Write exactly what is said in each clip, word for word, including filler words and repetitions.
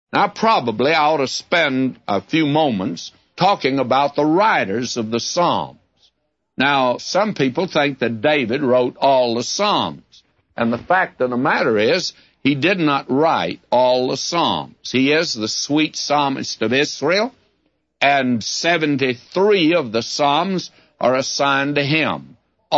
Now, probably I ought to spend a few moments talking about the writers of the Psalms. Now, some people think that David wrote all the Psalms, and the fact of the matter is he did not write all the Psalms. He is the sweet psalmist of Israel, and seventy-three of the Psalms are assigned to him.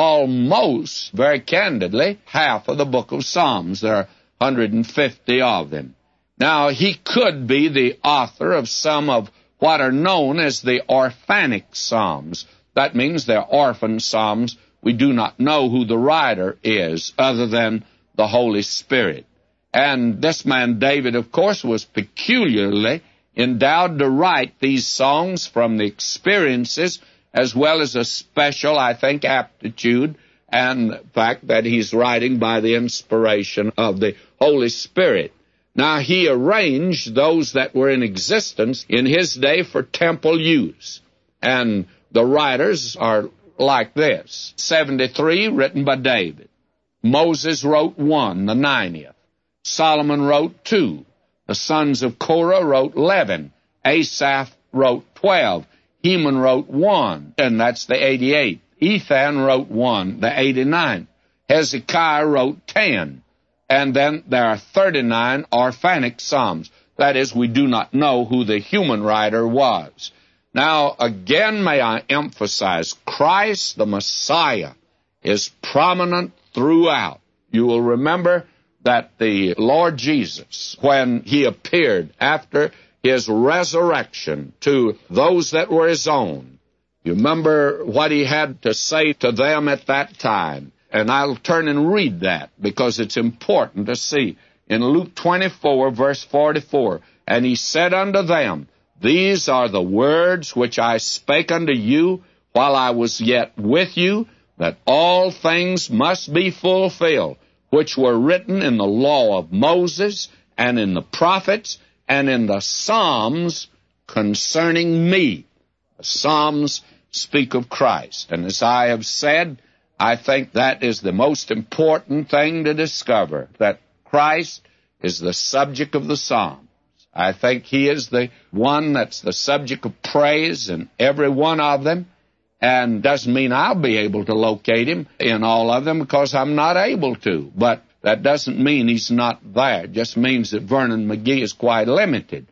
Almost, very candidly, half of the book of Psalms. There are one hundred fifty of them. Now, he could be the author of some of what are known as the orphanic Psalms. That means they're orphan Psalms. We do not know who the writer is other than the Holy Spirit. And this man David, of course, was peculiarly endowed to write these songs from the experiences as well as a special, I think, aptitude and the fact that he's writing by the inspiration of the Holy Spirit. Now, he arranged those that were in existence in his day for temple use. And the writers are like this. seventy-three written by David. Moses wrote one, the ninetieth. Solomon wrote two. The sons of Korah wrote eleven. Asaph wrote twelve. Heman wrote one, and that's the eighty-eighth. Ethan wrote one, the eighty-ninth. Hezekiah wrote ten. And then there are thirty-nine orphanic Psalms. That is, we do not know who the human writer was. Now, again, may I emphasize, Christ, the Messiah, is prominent throughout. You will remember that the Lord Jesus, when he appeared after his resurrection to those that were his own, you remember what he had to say to them at that time. And I'll turn and read that because it's important to see. In Luke twenty-four, verse forty-four, and he said unto them, These are the words which I spake unto you while I was yet with you, that all things must be fulfilled, which were written in the law of Moses, and in the prophets, and in the Psalms concerning me. The Psalms speak of Christ. And as I have said, I think that is the most important thing to discover, that Christ is the subject of the Psalms. I think he is the one that's the subject of praise in every one of them, and doesn't mean I'll be able to locate him in all of them because I'm not able to. But that doesn't mean he's not there. It just means that Vernon McGee is quite limited.